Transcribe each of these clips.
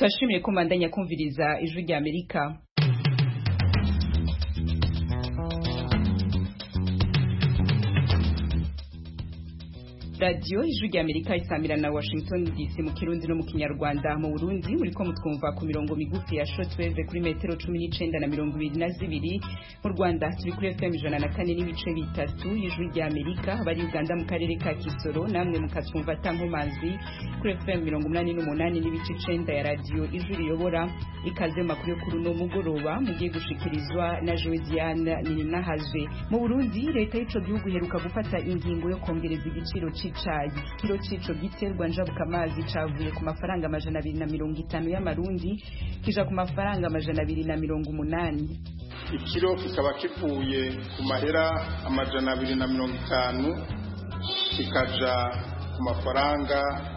Turashimiye ko mbandanya kumviriza ijwi rya Amerika. Radio ijwi rya Amerika isamira na Washington DC mu Kirundi no mu Kinyarwanda. Mu Burundi muriko mutwumva ku mirongo migufi ya shortwave kuri metero 19 na 22. Mu Rwanda turi kuri FM 104 n'ibice bitatu ijwi rya Amerika. Bari Uganda mu karere ka Kisoro namwe mukatwumva tankomazi kuri FM 88 n'ibice 9 ya radio ijwi riyobora. Ikaze makuru yo kuri no mugoroba mugiye gushikirizwa na Joediane Ninahazwe. Mu Burundi leta y'ico gihugu heruka gufata ingingo yo kongereza igiciro icayi. Kilo cico giterwa njabuka amazi cavuye ku mafaranga 250 y'amarundi kija ku mafaranga 280. Ikiro kikaba kivuye ku mahera 250 kikaja ku mafaranga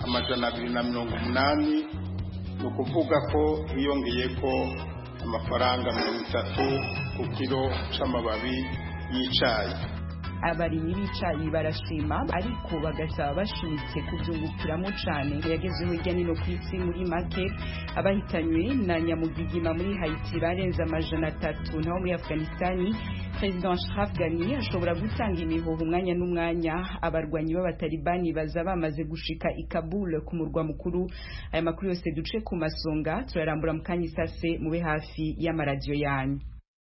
280, no kuvuga ko hiyongeyeko amafaranga 30 ku kilo c'amababi y'icayi. Abarimyi b'icayi barashima ariko bagasaba bashimitse kuvyungukiramo cane yagezeho hirya nino kw'isi. Muri make abahitanywe na nyamugigima muri Haiti barenze 300, naho muri Afghanistan President Ashraf Ghani ashobora gutanga imihoho umwanya n'umwanya. Abarwanyi b'abatalibani baza bamaze gushika i Kabul ku murwa mukuru. Aya makuru yose duce ku masonga turarambura mu kanya isase mube hafi y'amaradiyo yanyu.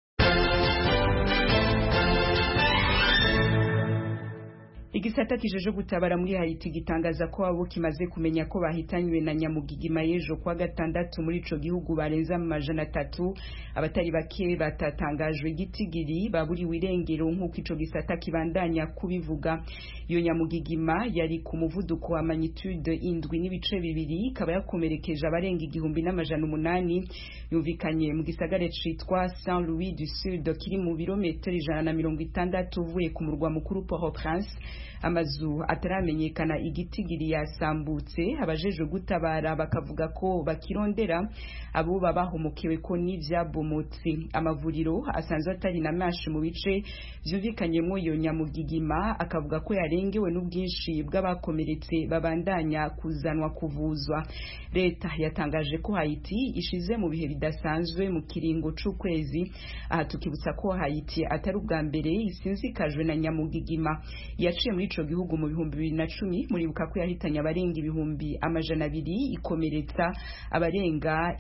Igisata kijeje gutabara muri Haiti gitangaza ko abo kimaze kumenya ko bahitanywe na nyamugigima yejo kwa gatandatu muri ico gihugu barenza 300. Abatari bake batatangajwe igitigiri baburi wirengero nk'uko ico gisata kibandanya kubivuga. Iyo nyamugigima yari ku muvuduko wa magnitude 7.2 ikaba yakomerekeje abarenga 1800. Yumvikanye mu gisagara citwa Saint Louis du Sud kiri mu birometero 160 uvuye ku murwa mukuru Port-au-Prince. Amazu ataramenyekana igitigiri yasambutse. Abajeje gutabara bakavuga ko bakirondera abo babahomokewe ko n'ivyabomotse. Amavuriro asanzwe atari na mashi mu bice vyumvikanyemo iyo nyamugigima akavuga ko yarengewe n'ubwinshi bw'abakomeretse babandanya kuzanwa kuvuzwa. Leta yatangaje ko Haiti ishize mu bihe bidasanzwe mu kiringo c'ukwezi. Aha tukibutsa ko Haiti atari ubwa mbere isinzikajwe na nyamugigima. Yaciye muri ico gihugu mu 2010 muribuka ko yahitanye abarenga 200 ikomeretsa abarenga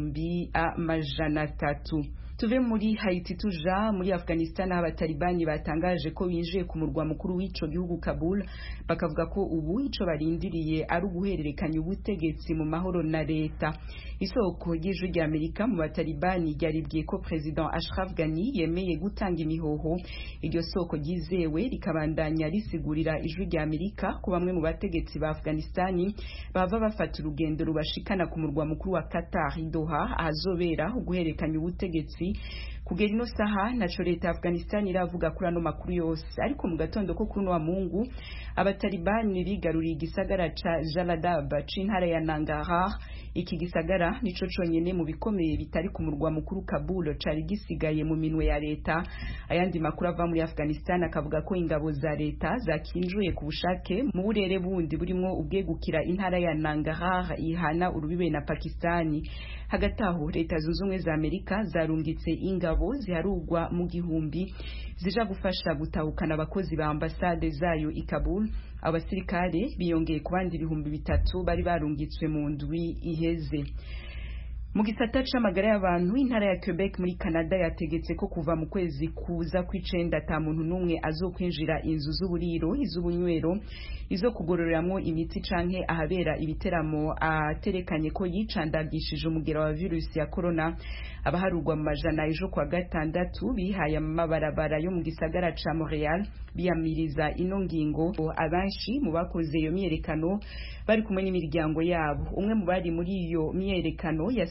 300. Tuve muri Haiti tuja muri Afghanistan. Abatalibani batangaje ko binjiye ku murwa mukuru w'ico gihugu Kabul, bakavuga ko ubu ico barindiriye ari uguhererekanya ubutegetsi mu mahoro na leta. Isoko ry'ijwi rya Amerika mu batalibani ryaribwiye ko President Ashraf Ghani yemeye gutanga imihoho. Iryo soko ryizewe rikabandanya risigurira ijwi rya Amerika ko bamwe mu bategetsi ba Afghanistan bava bafata urugendo rubashikana ku murwa mukuru wa Qatar Doha ahazobera uguhererekanya ubutegetsi. Kugera ino saha naco leta ya Afghanistan iravuga kuri ano makuru yose. Ariko mu gatondo ko kuri no wa Mungu abatalibani bigaruriye igisagara ca Jalalabad c'intara ya Nangarhar. Iki gisagara nico conyene mu bikomeye bitari ku murwa mukuru Kabul cari gisigaye mu minwe ya leta. Ayandi makuru ava muri Afghanistan akavuga ko ingabo za leta zakinjuye ku bushake mu burere bundi burimo ubwegukira intara ya Nangarhar ihana urubibe na Pakistani. Hagati aho leta zunze ubumwe za Amerika zarungitse ingabo ziharugwa mu gihumbi zija gufasha gutahukana abakozi ba ambasade zayo i Kabul. Abasirikare biyongeye ku bandi 300 bari barungitswe mu ndwi iheze. Mu gisata c'amagara y'abantu intara ya Quebec muri Canada yategetse ko kuva mu kwezi kuza kw'icenda ata muntu numwe azokwinjira inzu z'uburiro, iz'ubunywero, izo kugororeramwo imiti canke ahabera ibiteramo aterekanye ko yicandagishije umugera wa virusi ya corona. Abaharugwa mu majana ejo kwa gatandatu bihaye amabarabara yo mu gisagara ca Montreal biyamiriza ino ngingo. Abanshi mu bakoze iyo myerekano bari kumwe n'imiryango yabo. Umwe mu bari muri iyo myerekano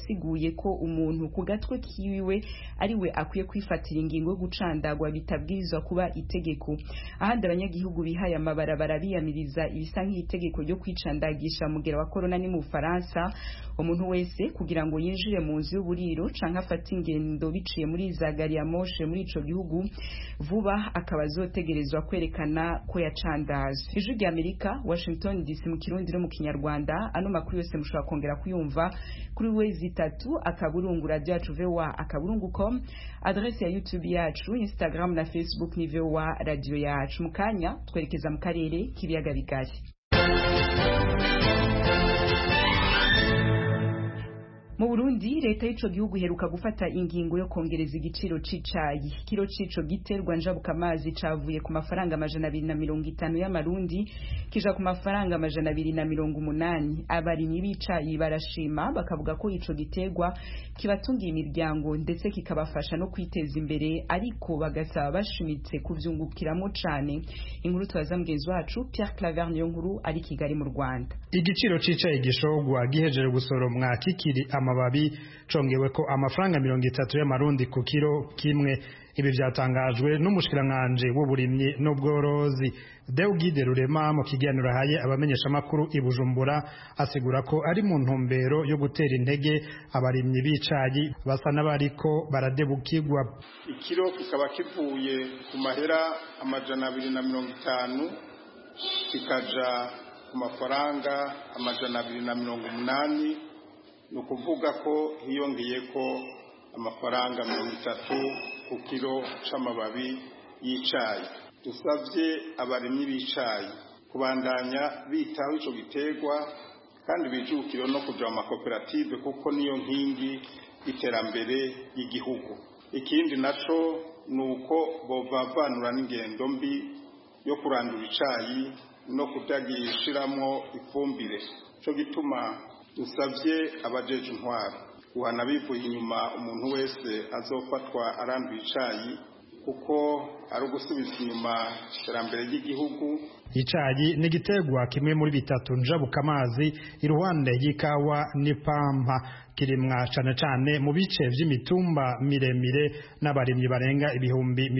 yasiguye ko umuntu ku gatwe kiwiwe ari we akwiye kwifatira ingingo yo gucandagwa bitabwirizwa kuba itegeko. Ahandi abanyagihugu bihaye amabarabara biyamiriza ibisa nk'itegeko ryo kwicandagisha mugera wa corona ni mu Faransa. Umuntu wese kugira ngo yinjire mu nzu y'uburiro canke afate ingendo biciye muri za gari ya moshe muri ico gihugu vuba akaba azotegerezwa kwerekana ko yacandaje. Ijwi rya Amerika, Washington DC mu Kirundi no mu Kinyarwanda. Ano makuru yose mushobora kongera kuyumva kuri wezi3 akaburungu radio yacu voa.com, adresse ya YouTube yacu, Instagram na Facebook ni voa radio yacu. Mukanya twerekeza mu karere k'ibiyaga bigari. Mu Burundi leta y'ico gihugu heruka gufata ingingo yo kongereza igiciro c'icayi. Kilo cico giterwa njabuka amazi cavuye ku mafaranga 250 y'amarundi kija ku mafaranga 280. Abarimyi b'icayi barashima bakavuga ko ico giterwa kibatungiye imiryango ndetse kikabafasha no kwiteza imbere, ariko bagasaba bashimitse kuvyungukiramo cane. Inkuru twaza mugenzi wacu Pierre Claver niyo nkuru ari Kigali mu Rwanda. Igiciro c'icayi gishogwa gihejeje gusoromwa kikiri amababi congewe ko amafaranga 30 y'amarundi ku kilo kimwe. Ibi byatangajwe n'umushikiranganje w'uburimyi n'ubworozi Deugide Rurema mu kiganiro haye abamenyesha makuru i Bujumbura, asigura ko ari mu ntumbero yo gutera intege abarimyi b'icayi basa n'abariko baradebukirwa. Ikiro kikaba kivuye ku mahera 250 kikaja ku mafaranga 280. No kuvuga ko hiyongeye ko amafaranga 30 ku kilo c'amababi y'icayi. Dusavye abarimyi b'icayi kubandanya bitaho ico giterwa kandi bijukiro no kuja mu makoperative kuko niyo nkingi iterambere y'igihugu. Ikindi naco nuko bovavanura n'ingendo mbi yo kurandura icayi no kutagishiramwo ifumbire. Cyo gituma dusavye abajeje intwaro guhana bivuye inyuma umuntu wese azofatwa aranduye icayi kuko ari ugusubiza inyuma iterambere ry'igihugu. Icayi ni igiterwa kimwe muri bitatu njabuka amazi iruhande y'ikawa n'ipampa, kirimwa cane cane mu bice vy'imitumba miremire n'abarimyi barenga ibihumbi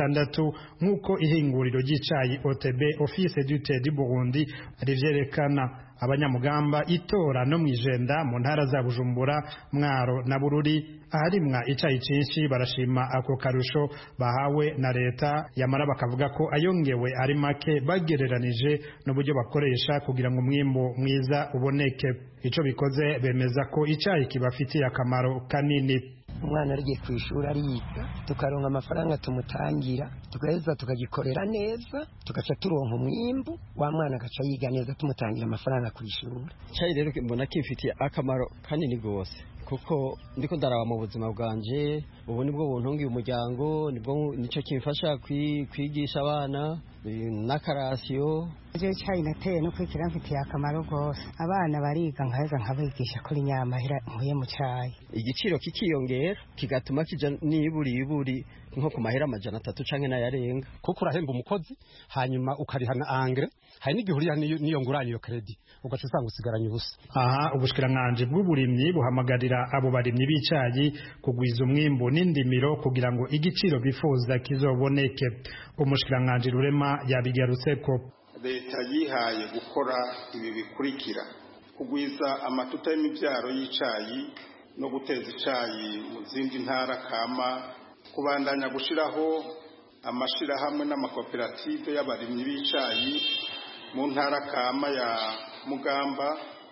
60 nk'uko ihinguriro ry'icayi OTB Office du thé du Burundi rivyerekana. Abanyamugamba itora no mwijenda mu ntara za Bujumbura, Mwaro na Bururi aharimwa icayi cinshi barashima ako karusho bahawe na leta, yamara bakavuga ko ayongewe ari make bagereranije n'uburyo bakoresha kugira ngo umwimbo mwiza uboneke. Ico bikoze bemeza ko icayi kibafitiye akamaro kanini. Umwana arigiye kwishura ariga tukaronka amafaranga tumutangira tukaheza tukagikorera neza tugaca turonka umwimbu wa mwana agaca yiga neza tumutangira amafaranga kwishura. Cyayi rero mbona kifitiye akamaro kanini gose kuko ndiko ndaraba mu buzima bwanje, ubu nibwo buntungiye umuryango, nibwo nico kimfasha kwigisha abana n'akarasiyo. Cyayi nateye no kwikira mfitiye akamaro gose, abana bariga nkaheza nkabigisha kuri nyamahera nkuye mu cyayi. Igiciro kikiyongera kigatuma kija niburi nko ku mahera 300 canke nayarenga, kuko urahemba umukozi hanyuma ukarihana angre, hari n'igihurira niyo ngurane iyo credit ugaca usanga usigaranye ubusa. Aha ubushikiranganje bw'uburimyi buhamagarira abo barimyi b'icayi kugwiza umwimbo n'indimiro kugira ngo igiciro bifuza kizoboneke. Umushikiranganje Rurema yabigarutseko. Leta yihaye gukora ibi bikurikira: kugwiza amatuta y'imivyaro y'icayi no guteza icayi mu zindi ntara kama, kubandanya gushiraho amashirahamwe n'amakoperative y'abarimyi b'icayi mu ntara kama ya Mugamba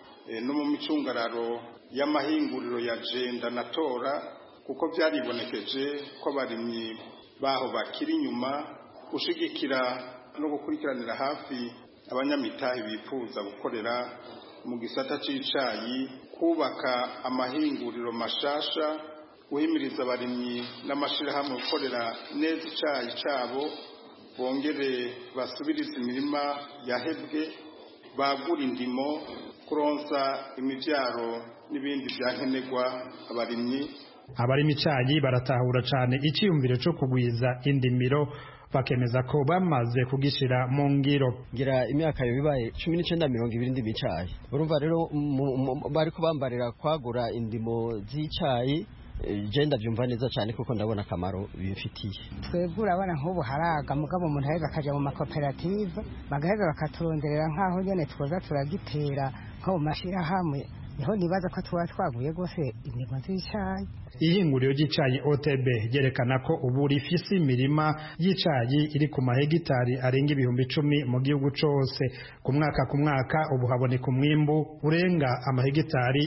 no mu micungararo y'amahinguriro ya Jenda na Tora, kuko byaribonekeje ko abarimyi baho bakiri inyuma, gushigikira no gukurikiranira hafi abanyamitahe bifuza gukorera mu gisata c'icayi, kubaka amahinguriro mashasha, guhimiriza abarimyi n'amashirahamwe gukorera neza icayi cabo, bongere basubiriza imirima yahebwe, bagura indimo, kuronsa imivyaro n'ibindi vyankenerwa abarimyi, abari micayi baratahura cyane icyiyumviro cyo kugwiza indimiro bakemeza ko bamaze kugishira mu ngiro. Ngira imyaka yo bibaye 1920 ndi micayi. Urumva rero bariko bambarira kwagura indimo z'icayi je ndavyumva neza cyane kuko ndabona akamaro bifitiye. Twebwe urabona nk'ubu haraga mugabo umuntu aheza akaja mu makoperative bagaheza bakaturonderera nk'aho nyene twoza turagitera nko mu mashirahamwe, niho nibaza ko tuba twaguye gose indimo z'icayi. Ihinguriro ry'icayi OTB ryerekana ko ubu rifise imirima y'icayi iri ku mahegitari arenga 10,000 mu gihugu cose. Ku mwaka ubu haboneka umwimbu urenga amahegitari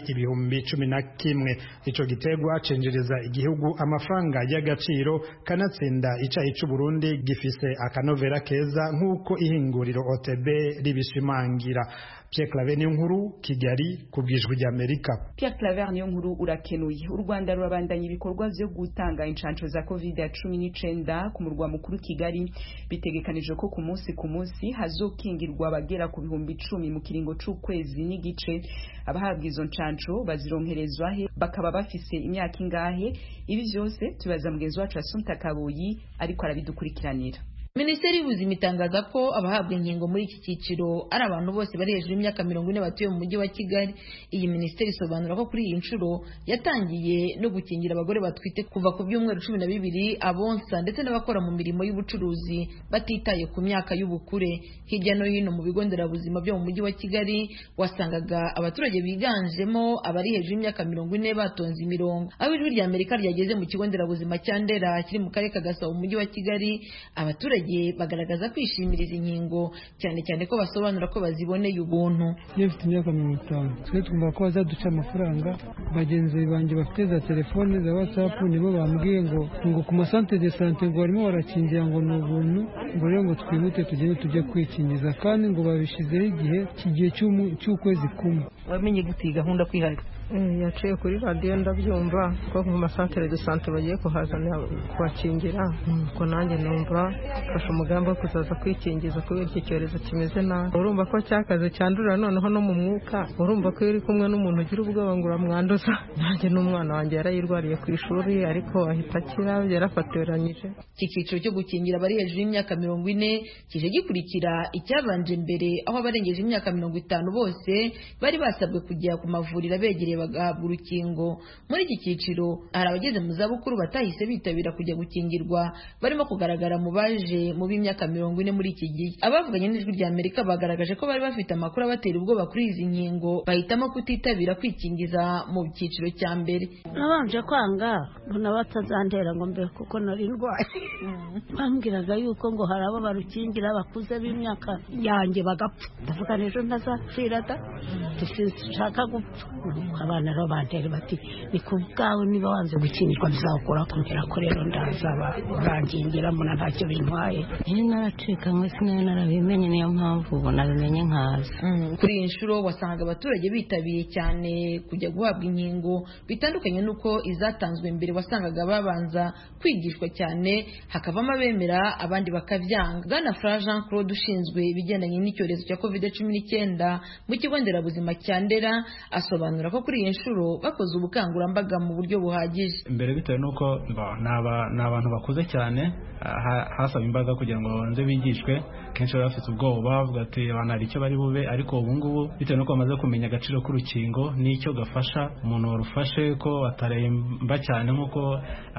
11,000. Ico gitegwa cenjereza igihugu amafaranga y'agaciro, kanatsinda icayi c'u Burundi gifise akanovera keza nk'uko ihinguriro OTB ribishimangira. Pierre Claver Niyonkuru, Kigali, kubwijwe ry'Amerika. Pierre Claver Niyonkuru urakenuye. U Rwanda rurabandanya ibikorwa byo gutanga incanco za COVID-19 ku murwa mukuru Kigali, bitegekanije ko ku munsi hazokingirwa abagera ku 10,000 mu kiringo c'ukwezi n'igice. Abahabwa izo ncanco bazironkerezwa he, bakaba bafise imyaka ingahe? Ibi byose tubaza mugenzi wacu Assumpta Kaboyi ariko arabidukurikiranira. Minisiteri y'Ubuzima itangaza ko abahabwa inkingo muri iki cyiciro ari abantu bose bari hejuru y'imyaka 40 batuye mu mujyi wa Kigali. Iyi minisiteri isobanura ko kuri iyi nshuro yatangiye no gukingira abagore batwite kuva ku byumweru 12, abonsa ndetse n'abakora mu mirimo y'ubucuruzi batitaye ku myaka y'ubukure. Hirya no hino mu bigo nderabuzima byo mu mujyi wa Kigali wasangaga abaturage biganjemo abari hejuru y'imyaka 40 batonze imirongo. Aho ijwi ry'Amerika ryageze mu kigo nderabuzima cya Ndera kiri mu karere ka Gasabo mu mujyi wa Kigali, abaturage bagaragaza kwishimira izi nkingo cyane cyane ko basobanura ko baziboneye ubuntu. Yefite imyaka 50 twe twumva ko bazaduca amafaranga. Bagenzi banjye bafite za telefone za WhatsApp nibo bambwiye ngo ku masante de sante ngo barimo barakingira ngo ni ubuntu, ngo rero ngo twihute tugende tujye kwikingiza kandi ngo babishizeho igihe cy'ukwezi kumwe. Wamenye gute gahunda kwiharika? Yaciye kuri radio ndabyumva ko mu masantere de sante bagiye kuhazana kubakingira, ko nanjye numva fasha umugambi wo kuzaza kwikingiza kubera iki cyorezo kimeze nabi. Urumva ko cyakaze cyandurira noneho no mu mwuka, urumva ko iri kumwe n'umuntu ugira ubwoba ngo uramwanduza. Nanjye n'umwana wanjye yarayirwariye ku ishuri ariko ahita akira, yarafatiranyije. Iki cyiciro cyo gukingira abari hejuru y'imyaka 40 kije gikurikira icyabanje mbere, aho abarengeje imyaka 50 bose bari basabwe kujya ku mavuriro abegereye bagahabwa urukingo. Muri iki cyiciro hari abageze mu zabukuru batahise bitabira kujya gukingirwa, barimo kugaragara mu baje mu b'imyaka 40 muri iki gihe. Abavuganye n'ijwi ry'Amerika bagaragaje ko bari bafite amakuru abatera ubwoba kuri izi nkingo, bahitamo kutitabira kwikingiza mu cyiciro cya mbere. Nabanje kwanga mbona batazantera ngo mbe kuko nari ndwaye. Bambwiraga yuko ngo hari abo barukingira bakuze b'imyaka yanjye bagapfa. Ndavuga ejo ntazapfira da, dushaka gupfa. Abana rero bantera bati ni kubwawe niba wanze gukingirwa bizakora kugira ko rero ndazaba urangingira mbona ntacyo bintwaye. Naracikanywe sinari narabimenye, niyo mpamvu ubu nabimenye nkaza. Kuri iyi nshuro wasangaga abaturage bitabiye cyane kujya guhabwa inkingo, bitandukanye nuko izatanzwe mbere wasangaga babanza kwigishwa cyane hakavamo abemera abandi bakavyanga. Bwana Fra Jean Claude ushinzwe ibigendanye n'icyorezo cya COVID-19 mu kigo nderabuzima cya Ndera asobanura ko kuri iyi nshuro bakoze ubukangurambaga mu buryo buhagije. Mbere bitewe nuko ni abantu bakuze cyane, hasaba imbaraga kugira ngo babanze bigishwe. Kenshi bari bafite ubwoba bavuga ati abantu hari icyo bari bube, ariko ubu ngubu bitewe nuko bamaze kumenya agaciro k'urukingo n'icyo gafasha umuntu warufashe ko ataremba cyane nk'uko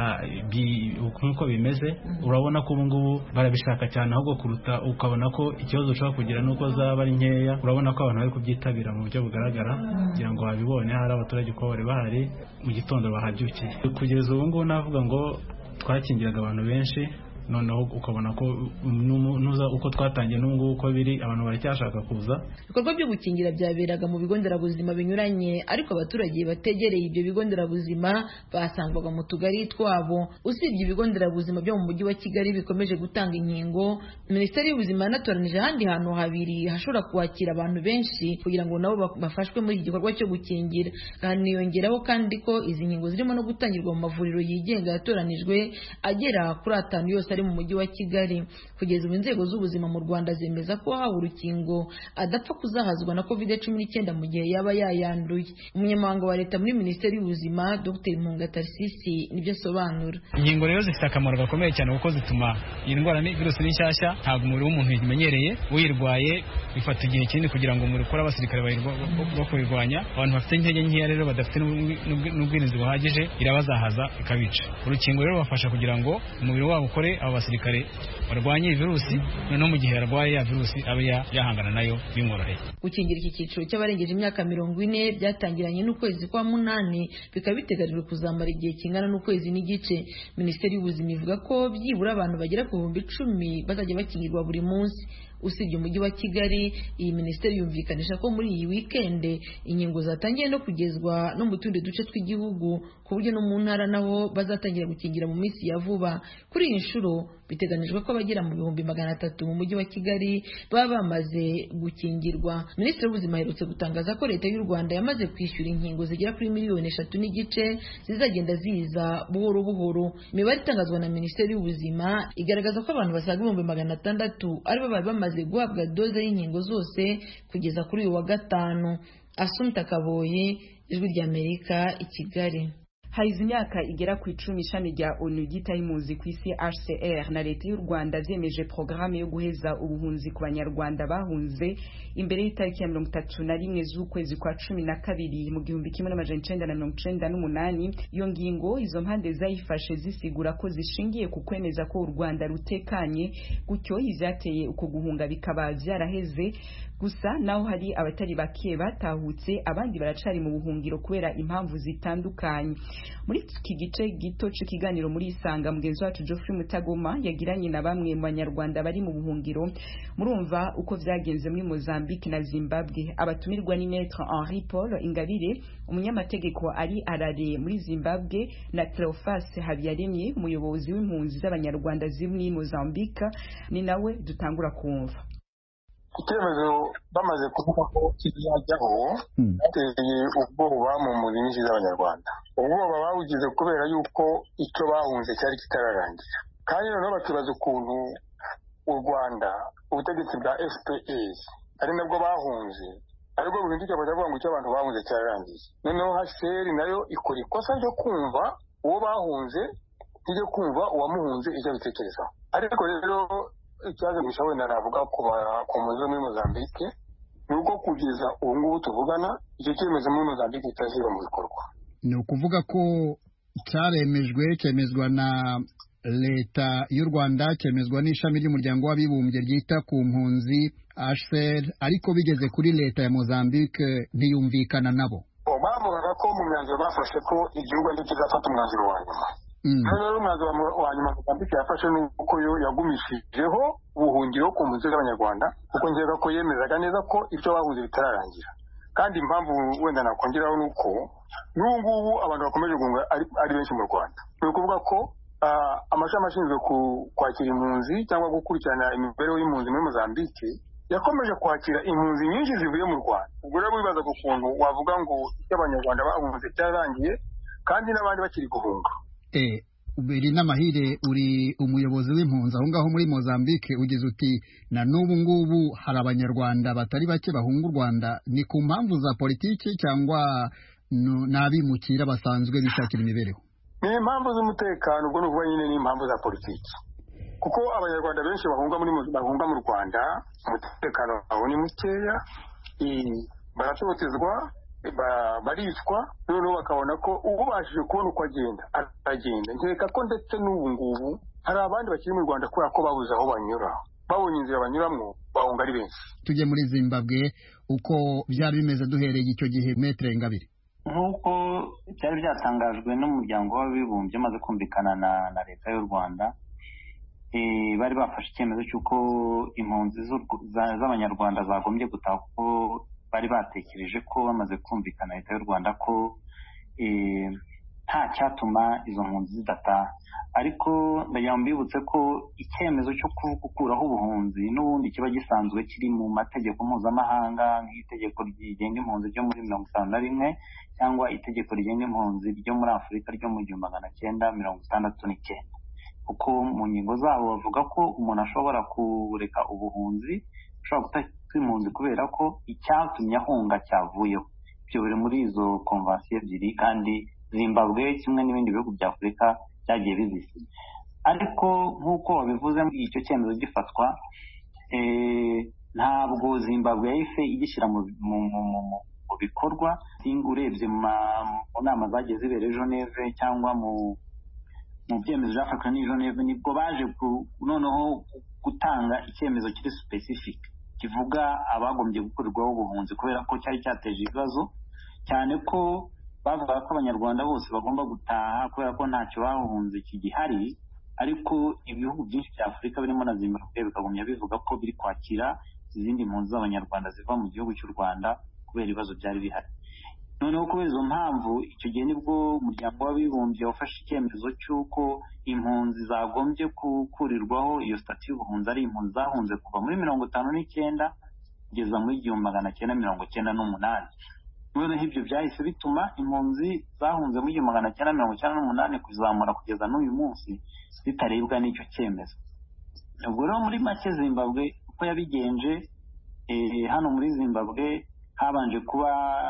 bimeze, urabona ko ubu ngubu barabishaka cyane, ahubwo kuruta ukabona ko ikibazo ushobora kugira nuko zaba ari nkeya. Urabona ko abantu bari kubyitabira mu buryo bugaragara kugira ngo babibone. Hari abaturage ko bari bahari mu gitondo bahabyukiye. Kugeza ubu ngubu navuga ngo twakingiraga abantu benshi, noneho ukabona ko nuza uko twatangiye n'ubungubu uko biri abantu baracyashaka kuza. Ibikorwa byo gukingira byaberaga mu bigo nderabuzima binyuranye, ariko abaturage bategereye ibyo bigo nderabuzima basangwaga mu tugari twabo. Usibye ibigo nderabuzima byo mu mujyi wa Kigali bikomeje gutanga inkingo, Minisiteri y'Ubuzima yanatoranije ahandi hantu habiri hashobora kwakira abantu benshi kugira ngo nabo bafashwe muri iki gikorwa cyo gukingira. Haniyongeraho kandi ko izi nkingo zirimo no gutangirwa mu mavuriro yigenga yatoranijwe agera kuri 5 yose atari mu mujyi wa Kigali. Kugeza ubu inzego z'ubuzima mu Rwanda zemeza ko hawe urukingo adapfa kuzahazwa na COVID-19 mu gihe yaba yayanduye. Umunyamabanga wa leta muri Minisiteri y'Ubuzima Dr Mpunga Tarsisi nibyo asobanura. Inkingo rero zifite akamaro gakomeye cyane kuko zituma iyi ndwara ni virusi n'inshyashya, ntabwo umubiri w'umuntu yimenyereye, uyirwaye bifata igihe kinini kugira ngo umubiri ukore abasirikare bo kuyirwanya. Abantu bafite intege nkeya rero badafite n'ubwirinzi buhagije irabazahaza ikabica. Urukingo rero bafasha kugira ngo umubiri wabo ukore abo basirikare barwanye virusi, noneho mu gihe yarwaye ya virusi abe yahangana nayo bimworoheye. Gukingira iki cyiciro cy'abarengeje imyaka 40 byatangiranye n'ukwezi kwa munani, bikaba biteganijwe kuzamara igihe kingana n'ukwezi n'igice. Minisiteri y'Ubuzima ivuga ko byibura abantu bagera ku 10,000 bazajya bakingirwa buri munsi. Usibye umujyi wa Kigali, iyi minisiteri yumvikanisha ko muri iyi weekend inkingo zatangiye no kugezwa no mu tundi duce tw'igihugu, ku buryo no mu ntara naho bazatangira gukingira mu minsi ya vuba. Kuri iyi nshuro biteganijwe ko abagera mu 300 mu mujyi wa Kigali baba bamaze gukingirwa. Minisitiri w'Ubuzima aherutse gutangaza ko leta y'u Rwanda yamaze kwishyura inkingo zigera kuri 3.3 n'igice zizagenda ziza buhoro buhoro. Imibare itangazwa na Minisiteri y'Ubuzima igaragaza ko abantu basaga 600 aribo bari bamaze guhabwa doze y'inkingo zose kugeza kuri uyu wa gatanu. Asumta Kaboye, Ijwi ry'Amerika, i Kigali. Haize imyaka igera ku 10 ishami rya ONU ryitaye impunzi ku isi HCR na leta y'u Rwanda zemeje programme yo guheza ubuhunzi ku banyarwanda bahunze imbere y'itariki ya 31 z'ukwezi kwa 12 mu 1998. Iyo ngingo izo mpande zayifashe zisigura ko zishingiye ku kwemeza ko u Rwanda rutekanye, gutyo ivyateye uko guhunga bikaba vyaraheze. Gusa naho hari abatari bake batahutse, abandi baracari mu buhungiro kubera impamvu zitandukanye. Muri iki gice gito cy'ikiganiro muri Isanga, mugenzi wacu Geoffrey Mutagoma yagiranye na bamwe mu banyarwanda bari mu buhungiro. Murumva uko vyagenze muri Mozambique na Zimbabwe. Abatumirwa ni Maître Henri Paul Ingabire, umunyamategeko ari Harare muri Zimbabwe, na Cleophas Habiyaremye, umuyobozi w'impunzi z'abanyarwanda ziri muri Mozambique. Ni nawe dutangura kumva. Icyemezo bamaze kuvuga ko kizajyaho bateye ubwoba mu mpunzi z'abanyarwanda. Ubwoba bawugize kubera yuko icyo bahunze cyari kitararangira, kandi noneho bakibaza ukuntu u Rwanda ubutegetsi bwa FPS ari nabwo bahunze ariko buhindukira bakavuga ngo icyo abantu bahunze cyararangiye. Noneho HCR nayo ikora ikosa ryo kumva uwo bahunze ntijye kumva uwamuhunze icyo bitekerezaho. Ariko rero icyaje gushawe naravuga ku muzo muri Mozambique nuko kugeza ubu ngubu tuvugana icyo cyemezo muri Mozambique kitazira mu bikorwa. Ni ukuvuga ko cyaremejwe, cyemezwa na leta y'u Rwanda, cyemezwa n'ishami ry'umuryango w'abibumbye ryita ku mpunzi HCR, ariko bigeze kuri leta ya Mozambique ntiyumvikana nabo. Bavugaga ko mu myanzuro bafashe ko igihugu ari kizafata umwanzuro wa nyuma. Rero umwanzuro wa nyuma Mozambique yafashe nuko yo yagumishijeho ubuhungiro ku mpunzi z'abanyarwanda, kuko ngeza ko yemezaga neza ko ibyo bahunze bitararangira. Kandi impamvu wenda nakongeraho nuko n'ubu abantu bakomeje guhunga ari benshi mu Rwanda. Ni ukuvuga ko amashami ashinzwe kwakira impunzi cyangwa gukurikirana imibereho y'impunzi muri Mozambique yakomeje kwakira impunzi nyinshi zivuye mu Rwanda. Ubwo rero wibaza ku kuntu wavuga ngo icyo abanyarwanda bahunze cyararangiye kandi n'abandi bakiri guhunga. Uberi n'amahire, uri umuyobozi w'impunzi aho ngaho muri Mozambique, ugize uti na n'ubu ngubu hari abanyarwanda batari bake bahunga u Rwanda. Ni ku mpamvu za politiki cyangwa n'abimukira basanzwe bishakira imibereho? Ni impamvu z'umutekano, ubwo ni ukuvuga nyine ni impamvu za politiki, kuko abanyarwanda benshi bahunga mu Rwanda umutekano wabo ni mukeya, baratotezwa, baricwa, noneho bakabona ko ubashije kubona uko agenda. Nkeka ko ndetse n'ubu ngubu hari abandi bakiri mu Rwanda kubera ko babuze aho banyura, babonye inzira banyuramo bahunga ari benshi. Tujye muri Zimbabwe, uko byari bimeze duhereye icyo gihe, Maître Ingabire. Nk'uko byari byatangajwe n'umuryango w'abibumbye maze kumvikana na leta y'u Rwanda, bari bafashe icyemezo cy'uko impunzi z'abanyarwanda zagombye gutaha, kuko bari batekereje ko bamaze kumvikana leta y'u Rwanda ko nta cyatuma izo mpunzi zidataha. Ariko ndagira ngo mbibutse ko icyemezo cyo gukuraho ubuhunzi n'ubundi kiba gisanzwe kiri mu mategeko mpuzamahanga, nk'itegeko rigenga impunzi ryo muri 1951 cyangwa itegeko rigenga impunzi ryo muri Afurika ryo mu 1969. kuko mu ngingo zabo bavuga ko umuntu ashobora kureka ubuhunzi, ashobora gutaka impunzi kubera ko icyatumye ahunga cyavuyeho. Ibyo biri muri izo konvansiyo ebyiri, kandi Zimbabwe kimwe n'ibindi bihugu bya Afurika byagiye bizisinya. Ariko nk'uko wabivuze, icyo cyemezo gifatwa, ntabwo Zimbabwe yahise igishyira mu bikorwa. Urebye mu nama zagiye zibera Geneve cyangwa mu byemezo byafashwe n'i Geneve, nibwo baje noneho gutanga icyemezo kiri specific kivuga abagombye gukorerwaho ubuhunzi, kubera ko cyari cyateje ibibazo cyane ko bavuga ko abanyarwanda bose bagomba gutaha kubera ko ntacyo bahunze kigihari. Ariko ibihugu byinshi bya Afurika birimo na Zimbabwe bikagumya bivuga ko biri kwakira izindi mpunzi z'abanyarwanda ziva mu gihugu cy'u Rwanda kubera ibibazo byari bihari. Noneho kubera izo mpamvu, icyo gihe nibwo umuryango w'abibumbye wafashe icyemezo cy'uko impunzi zagombye gukurirwaho iyo stati y'ubuhunzi ari impunzi zahunze kuva muri 1959 kugeza muri 1998. Noneho ibyo byahise bituma impunzi zahunze muri 1998 kuzamura kugeza n'uyu munsi zitarebwa n'icyo cyemezo. Ubwo rero muri make Zimbabwe uko yabigenje, hano muri Zimbabwe habanje kuba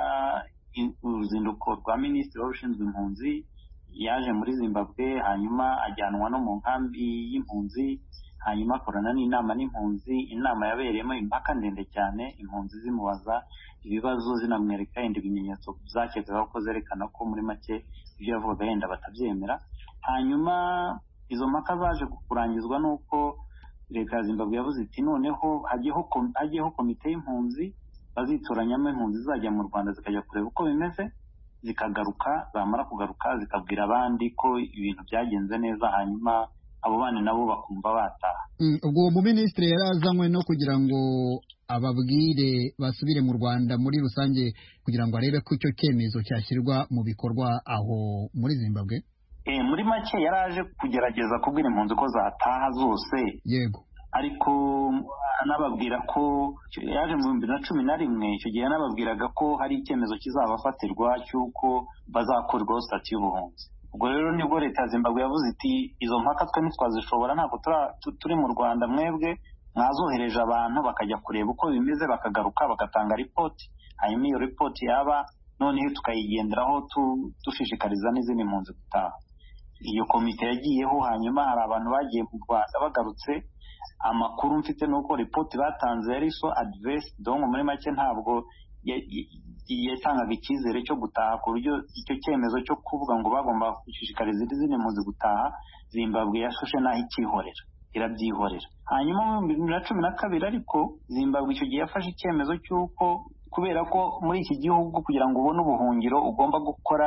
uruzinduko rwa minisitiri w'ushinzwe impunzi, yaje muri Zimbabwe, hanyuma ajyanwa no mu nkambi y'impunzi, hanyuma akorana n'inama n'impunzi. Inama yabereyemo impaka ndende cyane, impunzi zimubaza ibibazo zinamwereka yenda ibimenyetso zakekaga ko zerekana ko muri make ibyo yavugaga yenda batabyemera. Hanyuma izo mpaka zaje kurangizwa n'uko leta ya Zimbabwe yavuze iti noneho hagiyeho komite y'impunzi, bazitoranyamo impunzi zizajya mu Rwanda zikajya kureba uko bimeze, zikagaruka, zamara kugaruka zikabwira abandi ko ibintu byagenze neza, hanyuma abo bana nabo bakumva bataha. Ubwo mu minisitiri yarazanywe no kugira ngo ababwire basubire mu Rwanda muri rusange, kugira ngo arebe ko icyo cyemezo cyashyirwa mu bikorwa aho muri Zimbabwe. Muri make yaraje kugerageza kubwira impunzi ko zataha zose. Yego. Ariko anababwira ko yaje mu 2011, icyo gihe anababwiraga ko hari icyemezo kizabafatirwa cy'uko bazakorwaho stati y'ubuhunzi. Ubwo rero nibwo leta ya Zimbabwe yavuze iti izo mpaka twe ntitwazishobora, ntabwo turi mu Rwanda, mwebwe mwazohereje abantu bakajya kureba uko bimeze, bakagaruka bagatanga ripoti, hanyuma iyo ripoti yaba noneho tukayigenderaho dushishikariza n'izindi mpunzi gutaha. Iyo komite yagiyeho, hanyuma hari abantu bagiye mu Rwanda bagarutse. Amakuru mfite nuko ripoti batanze yari so adverse, donc muri make ntabwo yatangaga icyizere cyo gutaha, ku buryo icyo cyemezo cyo kuvuga ngo bagomba gushishikariza izindi mpunzi gutaha, Zimbabwe yashushe naho ikihorera, irabyihorera. Hanyuma mu 2012 ariko Zimbabwe icyo gihe yafashe icyemezo cy'uko kubera ko muri iki gihugu kugira ngo ubone ubuhungiro ugomba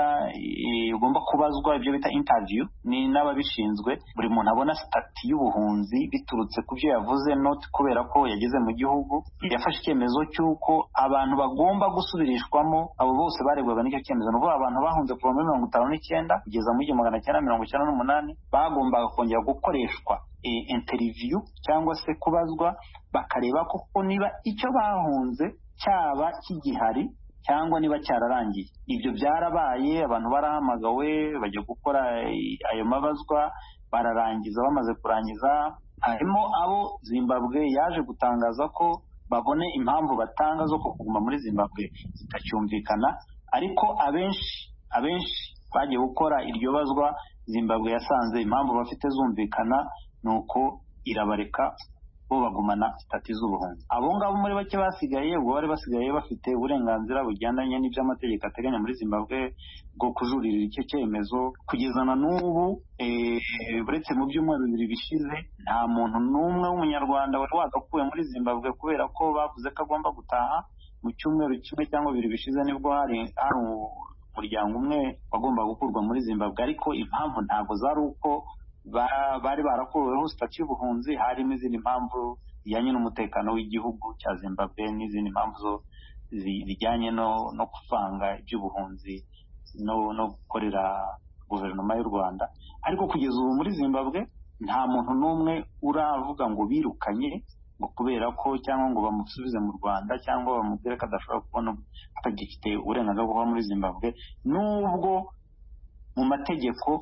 kubazwa ibyo bita interview ni n'ababishinzwe. Buri muntu abona stati y'ubuhunzi biturutse ku byo yavuze, not kubera ko yageze mu gihugu. Yafashe icyemezo cy'uko abantu bagomba gusubirishwamo, abo bose baregwaga n'icyo cyemezo, n'ubu abantu bahunze kuva muri 1959 kugeza muri 1998 bagombaga kongera gukoreshwa interview cyangwa se kubazwa, bakareba koko niba icyo bahunze cyaba kigihari cyangwa niba cyararangiye. Ibyo byarabaye, abantu barahamagawe bajya gukora ayo mabazwa, bararangiza. Bamaze kurangiza, harimo abo Zimbabwe yaje gutangaza ko babone impamvu batanga zo kuguma muri Zimbabwe zitacyumvikana, ariko abenshi bagiye gukora iryo bazwa, Zimbabwe yasanze impamvu bafite zumvikana, nuko irabareka bo bagumana stati z'ubuhunzi. Abo ngabo muri bake basigaye, ubwo bari basigaye bafite uburenganzira bujyandanye n'iby'amategeko ateganya muri Zimbabwe bwo kujuririra icyo cyemezo. Kugeza na n'ubu uretse mu byumweru 2 bishize, nta muntu n'umwe w'umunyarwanda wari wagakuwe muri Zimbabwe kubera ko bavuze ko agomba gutaha. Mu cyumweru 1 cyangwa 2 bishize nibwo hari umuryango umwe wagomba gukurwa muri Zimbabwe, ariko impamvu ntabwo zari uko bari barakuweho stati y'ubuhunzi, harimo izindi mpamvu zijyanye n'umutekano w'igihugu cya Zimbabwe n'izindi mpamvu zijyanye no kuvanga iby'ubuhunzi no gukorera guverinoma y'u Rwanda. Ariko kugeza ubu muri Zimbabwe nta muntu n'umwe uravuga ngo birukanye ngo kubera ko cyangwa ngo bamusubize mu Rwanda cyangwa bamubwire ko adashobora kubona atagifite uburenganzira bwo kuba muri Zimbabwe, nubwo mu mategeko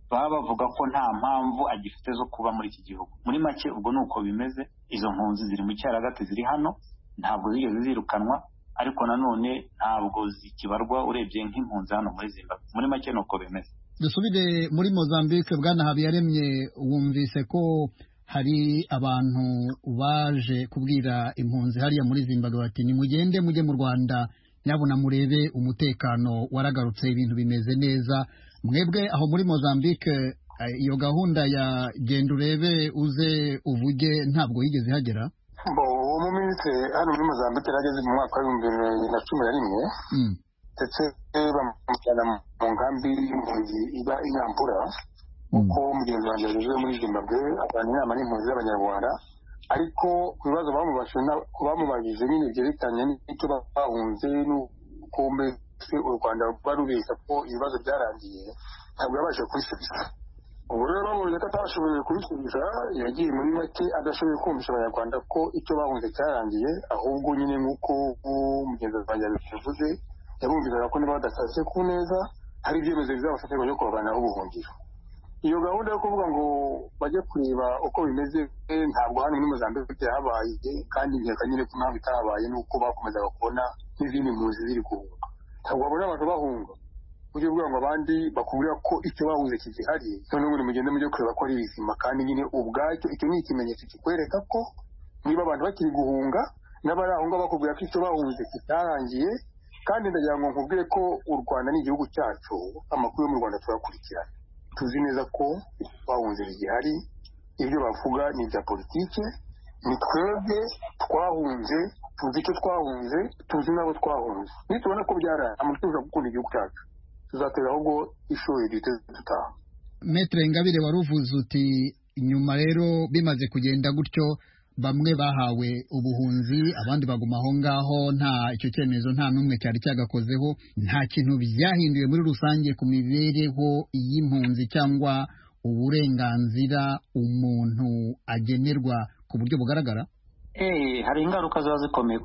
baba bavuga ko nta mpamvu agifite zo kuba muri iki gihugu. Muri make ubwo ni uko bimeze. Izo mpunzi ziri mu cyaragati, ziri hano, ntabwo zigeze zirukanwa, ariko nanone ntabwo zikibarwa urebye nk'impunzi hano muri Zimbabwe. Muri make ni uko bimeze. Dusubire muri Mozambique, Bwana Habiyaremye, wumvise ko hari abantu baje kubwira impunzi hariya muri Zimbabwe bati nimugende mujye mu Rwanda nyabona murebe umutekano waragarutse, ibintu bimeze neza. Mwebwe aho muri Mozambique iyo gahunda ya genda urebe uze uvuge ntabwo yigeze ihagera? Uwo muminisitiri hano muri Mozambique yarageze mu mwaka wa 2011 ndetse bamujyana mu nkambi y'impunzi iba i Nampula, uko mugenzi wanjye yaje muri Zimbabwe atanga inama n'impunzi z'abanyarwanda, ariko ku bibazo bamubajije nyine byerekanye n'icyo bahunze n'uko mbese u Rwanda barubeshya ko ibibazo byarangiye, ntabwo yabashe kubisubiza. Ubu rero bamubonye ko atashoboye kubisubiza, yagiye muri make adashoboye kumvisha abanyarwanda ko icyo bahunze cyarangiye, ahubwo nyine nk'uko mugenzi wanjye yabivuze, yabumviraga ko niba badashatse ku neza hari ibyemezo bizabafatirwa byo kubavanaho ubuhungiro. Iyo gahunda yo kuvuga ngo bajye kureba uko bimeze ntabwo hano muri Mozambique yahabaye, kandi nkeka nyine ko impamvu itahabaye ni uko bakomezaga kubona n'izindi mpunzi ziri guhunga. Ntabwo babona abantu bahunga ujye uvuga ngo abandi bakubwira ko icyo bahunze kigihari, noneho ngo mugende mujye kureba ko ari bizima, kandi nyine ubwacyo icyo ni ikimenyetso kikwereka ko niba abantu bakiri guhunga n'abari aho ngaho bakubwira ko icyo bahunze kitarangiye. Kandi ndagira ngo nkubwire ko u Rwanda ni igihugu cyacu, amakuru yo mu Rwanda turakurikirana, tuzi neza ko bahunze bigihari, ibyo bavuga ni ibya politike, ni twebwe twahunze, tuzi icyo twahunze, tuzi n'abo twahunze. Nitubona ko byaraye amutuza gukunda igihugu cyacu, tuzatera ahubwo ishoye duhite dutaha. Maître Ingabire, waruvuze uti nyuma rero bimaze kugenda gutyo bamwe bahawe ubuhunzi abandi baguma aho ngaho, nta icyo cyemezo nta n'umwe cyari cyagakozeho. Nta kintu byahinduye muri rusange ku mibereho y'impunzi cyangwa uburenganzira umuntu agenerwa ku buryo bugaragara? Hari ingaruka ziba zikomeye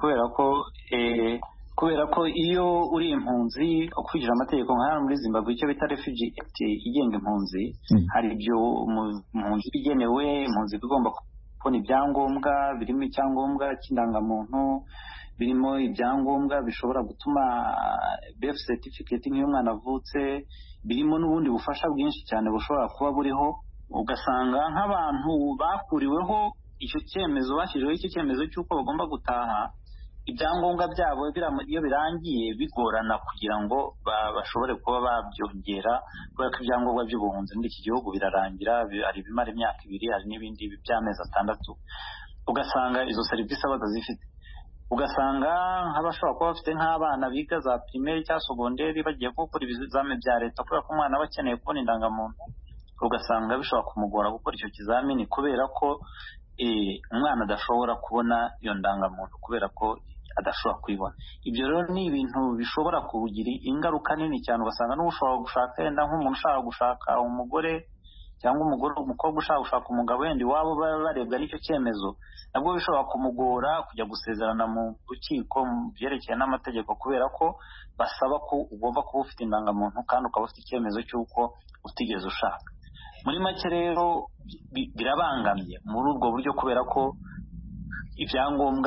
kubera ko iyo uri impunzi ukurikije amategeko nka hano muri Zimbabwe icyo bita Refugee Act igenga impunzi, hari ibyo impunzi igenewe, impunzi igomba kubona ibyangombwa, birimo icyangombwa cy'indangamuntu, birimo ibyangombwa bishobora gutuma birth certificate nk'iyo umwana avutse, birimo n'ubundi bufasha bwinshi cyane bushobora kuba buriho. Ugasanga nk'abantu bakuriweho icyo cyemezo, bashyiriweho icyo cyemezo cy'uko bagomba gutaha, ibyangombwa byabo iyo birangiye bigorana kugira ngo bashobore kuba babyongera, kubera ko ibyangombwa by'ubuhunzi muri iki gihugu birarangira, hari ibimara imyaka 2, hari n'ibindi by'amezi 6. Ugasanga izo serivisi batazifite. Ugasanga nk'abashobora kuba bafite nk'abana biga za primaire cyangwa secondaire bagiye gukora ibizamini bya leta, kubera ko umwana aba akeneye kubona indangamuntu, ugasanga bishobora kumugora gukora icyo kizamini kubera ko umwana adashobora kubona iyo ndangamuntu kubera ko adashobora kuyibona. Ibyo rero ni ibintu bishobora kugira ingaruka nini cyane. Ugasanga n'ushobora gushaka yenda nk'umuntu ushaka gushaka umugore cyangwa umukobwa ushaka gushaka umugabo wenda iwabo barebwa n'icyo cyemezo, nabwo bishobora kumugora kujya gusezerana mu rukiko mu byerekeye n'amategeko, kubera ko basaba ko ugomba kuba ufite indangamuntu kandi ukaba ufite icyemezo cy'uko utigeze ushaka. Muri make rero birabangamye muri ubwo buryo, kubera ko ibyangombwa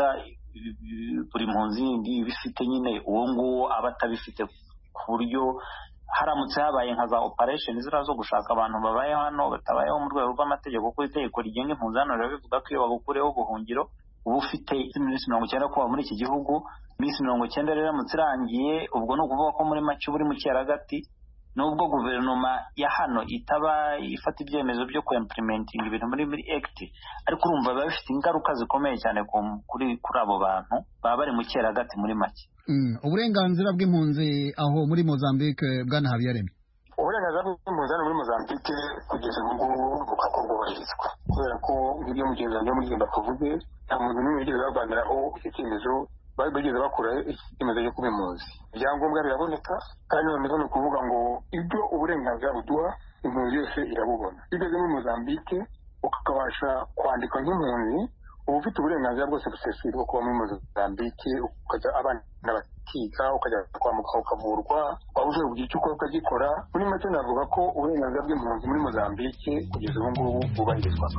buri mpunzi yindi bifite nyine uwo nguwo aba atabifite, ku buryo haramutse habaye nka za operation zira zo gushaka abantu babaye hano batabayeho mu rwego rw'amategeko, kuko itegeko rigenga impunzi hano rivuga ko iyo bagukureho ubuhungiro uba ufite iminsi 90 kuba muri iki gihugu. Iminsi 90 rero iramutse irangiye, ubwo ni ukuvuga ko muri make uri mu cyaragati, nubwo guverinoma ya hano itaba ifata ibyemezo byo implementing ibintu muri act, ariko urumva biba bifite ingaruka zikomeye cyane kuri abo bantu baba bari mu cyeragati muri make. Uburenganzira bw'impunzi aho muri Mozambique, Bwana Habiyaremye? Uburenganzira bw'impunzi hano muri Mozambique kugeza ubu ngubu bukakubwahirizwa, kubera ko nk'ibyo mugenzi wanjye muri Zimbabwe avuze, nta muntu n'umwe wigeze barwaniraho icyo cyemezo, bageze bakora icyemezo cyo kuba impunzi. Ibyangombwa biraboneka, kandi noneho ni ukuvuga ngo ibyo uburenganzira buduha impunzi yose irabubona. Iyo ugeze muri Mozambique ukabasha kwandika nk'impunzi, uba ufite uburenganzira bwose busesuye bwo kuba muri Mozambique, ukajya abana bakiga, ukajya kwa muganga ukavurwa, waba ushobora kugira icyo ukora ukagikora. Muri make navuga ko uburenganzira bw'impunzi muri Mozambique kugeza ubu ngubu bwubahirizwa.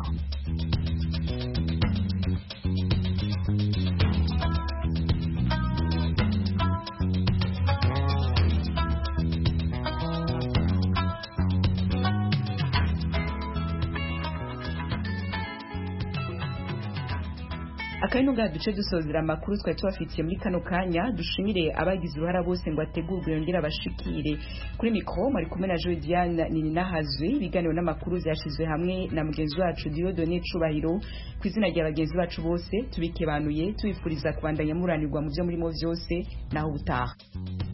Akaino ga duce dusozera amakuru twari tubafitiye muri kano kanya. Dushimire abagize uruhara bose ngo ategurwe yongera abashikire. Kuri mikro mari kumwe na Joy Diane Ninahazwe, ibiganiro n'amakuru yashizwe hamwe na mugenzi wacu Dieudonné Cubahiro. Kwizina rya bagenzi bacu bose tubikebanuye tubifuriza kubandanya muranirwa mu byo murimo byose naho ubutaha.